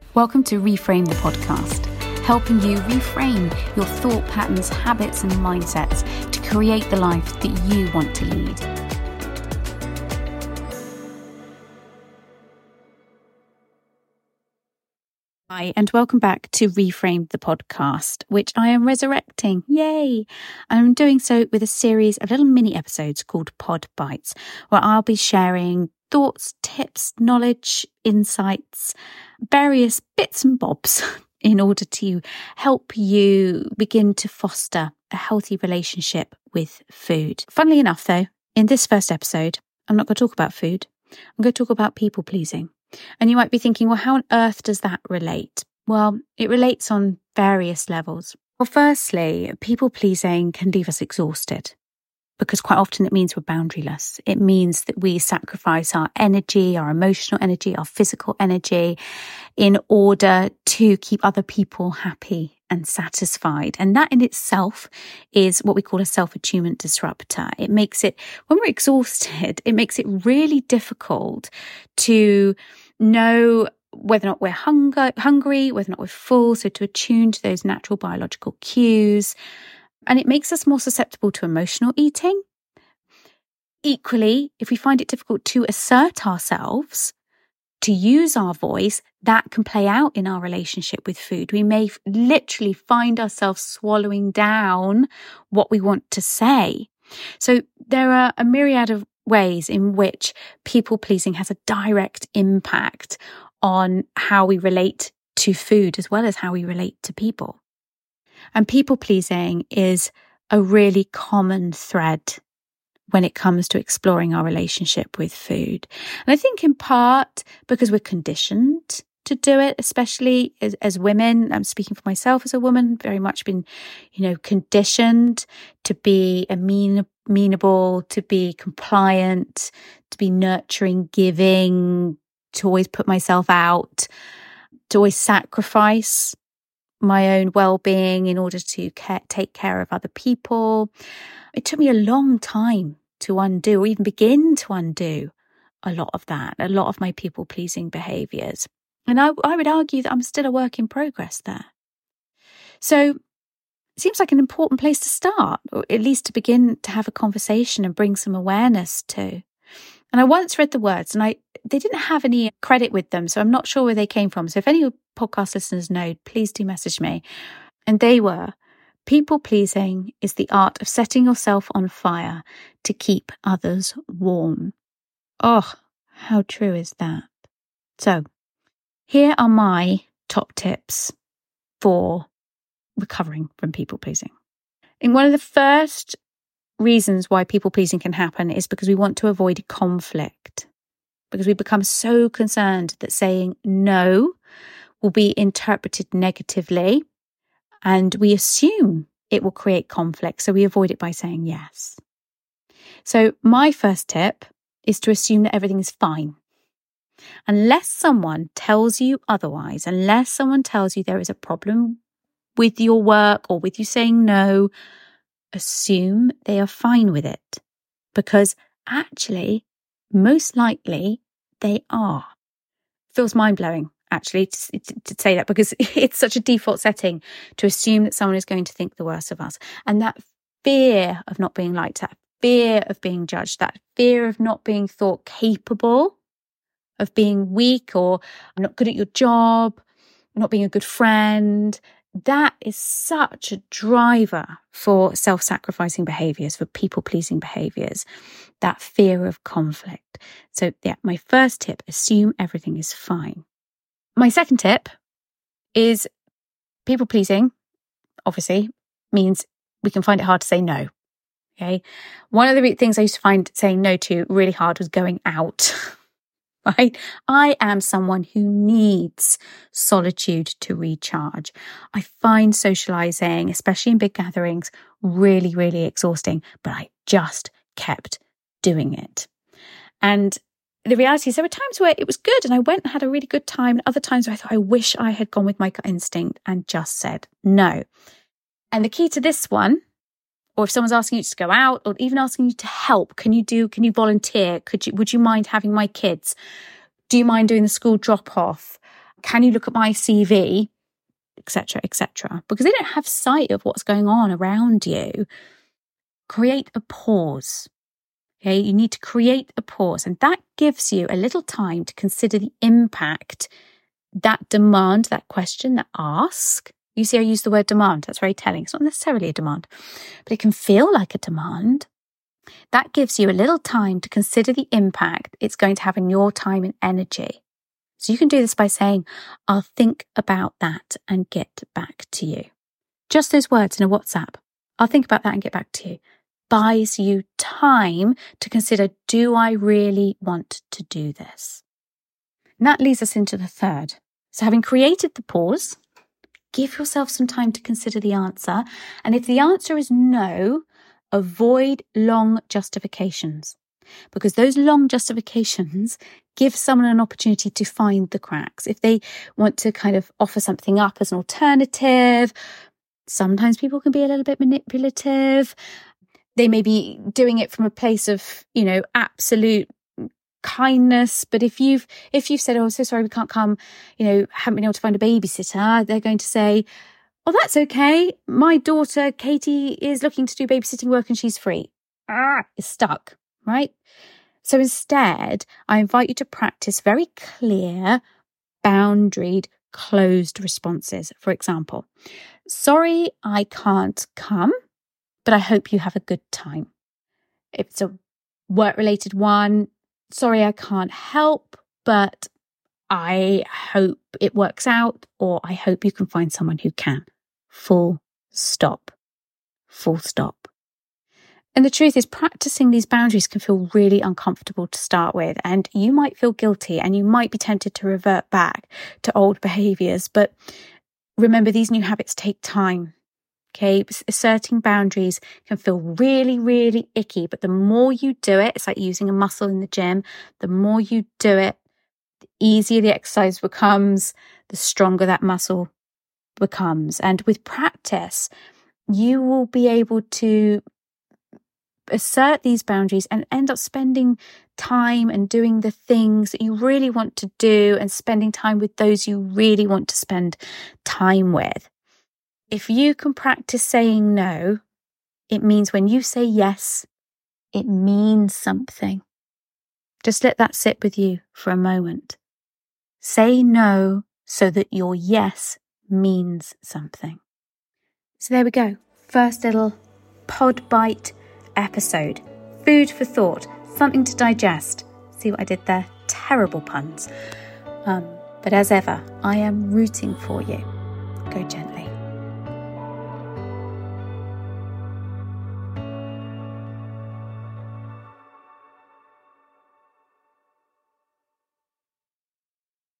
Welcome to Reframe the Podcast, helping you reframe your thought patterns, habits and mindsets to create the life that you want to lead. Hi, and welcome back to Reframe the Podcast, which I am resurrecting. Yay! And I'm doing so with a series of little mini episodes called Pod Bites, where I'll be sharing thoughts, tips, knowledge, insights, various bits and bobs in order to help you begin to foster a healthy relationship with food. Funnily enough, though, in this first episode, I'm not going to talk about food. I'm going to talk about people pleasing. And you might be thinking, well, how on earth does that relate? Well, it relates on various levels. Well, firstly, people pleasing can leave us exhausted because quite often it means we're boundaryless. It means that we sacrifice our energy, our emotional energy, our physical energy in order to keep other people happy and satisfied. And that in itself is what we call a self-attunement disruptor. It makes it, when we're exhausted, it makes it really difficult to know whether or not we're hungry, whether or not we're full. So to attune to those natural biological cues. And it makes us more susceptible to emotional eating. Equally, if we find it difficult to assert ourselves, to use our voice, that can play out in our relationship with food. We may literally find ourselves swallowing down what we want to say. So there are a myriad of ways in which people pleasing has a direct impact on how we relate to food as well as how we relate to people. And people pleasing is a really common thread when it comes to exploring our relationship with food. And I think in part because we're conditioned to do it, especially as women. I'm speaking for myself as a woman, very much been, conditioned to be amenable, to be compliant, to be nurturing, giving, to always put myself out, to always sacrifice my own well-being in order to take care of other people. It took me a long time to undo or even begin to undo a lot of that, a lot of my people-pleasing behaviours. And I would argue that I'm still a work in progress there. So it seems like an important place to start, or at least to begin to have a conversation and bring some awareness to. And I once read the words and they didn't have any credit with them, so I'm not sure where they came from. So if any podcast listeners know, please do message me. And they were, people pleasing is the art of setting yourself on fire to keep others warm. Oh, how true is that? So here are my top tips for recovering from people pleasing. And one of the first reasons why people pleasing can happen is because we want to avoid conflict, because we become so concerned that saying no will be interpreted negatively and we assume it will create conflict. So we avoid it by saying yes. So my first tip is to assume that everything is fine. Unless someone tells you otherwise, unless someone tells you there is a problem with your work or with you saying no, assume they are fine with it, because actually, most likely they are. Feels mind-blowing, actually, to say that, because it's such a default setting to assume that someone is going to think the worst of us. And that fear of not being liked, that fear of being judged, that fear of not being thought capable, of being weak or not good at your job, not being a good friend, that is such a driver for self-sacrificing behaviours, for people-pleasing behaviours, that fear of conflict. So yeah, my first tip, assume everything is fine. My second tip is people-pleasing, obviously, means we can find it hard to say no. Okay. One of the things I used to find saying no to really hard was going out. Right? I am someone who needs solitude to recharge. I find socializing, especially in big gatherings, really, really exhausting, but I just kept doing it. And the reality is there were times where it was good and I went and had a really good time, and other times where I thought I wish I had gone with my gut instinct and just said no. And the key to this one, or if someone's asking you to go out or even asking you to help, can you volunteer? Would you mind having my kids? Do you mind doing the school drop off? Can you look at my CV? Etc., etc. Because they don't have sight of what's going on around you. Create a pause. Okay, you need to create a pause, and that gives you a little time to consider the impact that demand, that question, that ask. You see, I use the word demand. That's very telling. It's not necessarily a demand, but it can feel like a demand. That gives you a little time to consider the impact it's going to have in your time and energy. So you can do this by saying, I'll think about that and get back to you. Just those words in a WhatsApp. I'll think about that and get back to you. Buys you time to consider, do I really want to do this? And that leads us into the third. So having created the pause, give yourself some time to consider the answer. And if the answer is no, avoid long justifications, because those long justifications give someone an opportunity to find the cracks. If they want to kind of offer something up as an alternative, sometimes people can be a little bit manipulative. They may be doing it from a place of, absolute kindness. But if you've said, oh, so sorry, we can't come, haven't been able to find a babysitter, they're going to say, oh, that's okay. My daughter, Katie, is looking to do babysitting work and she's free. Is stuck, right? So instead, I invite you to practice very clear, boundaried, closed responses. For example, sorry, I can't come, but I hope you have a good time. If it's a work-related one, sorry, I can't help, but I hope it works out, or I hope you can find someone who can. Full stop. Full stop. And the truth is, practicing these boundaries can feel really uncomfortable to start with, and you might feel guilty and you might be tempted to revert back to old behaviours. But remember, these new habits take time. Okay, asserting boundaries can feel really, really icky, but the more you do it, it's like using a muscle in the gym. The more you do it, the easier the exercise becomes, the stronger that muscle becomes. And with practice, you will be able to assert these boundaries and end up spending time and doing the things that you really want to do and spending time with those you really want to spend time with. If you can practice saying no, it means when you say yes, it means something. Just let that sit with you for a moment. Say no so that your yes means something. So there we go. First little pod bite episode. Food for thought. Something to digest. See what I did there? Terrible puns. But as ever, I am rooting for you. Go gently.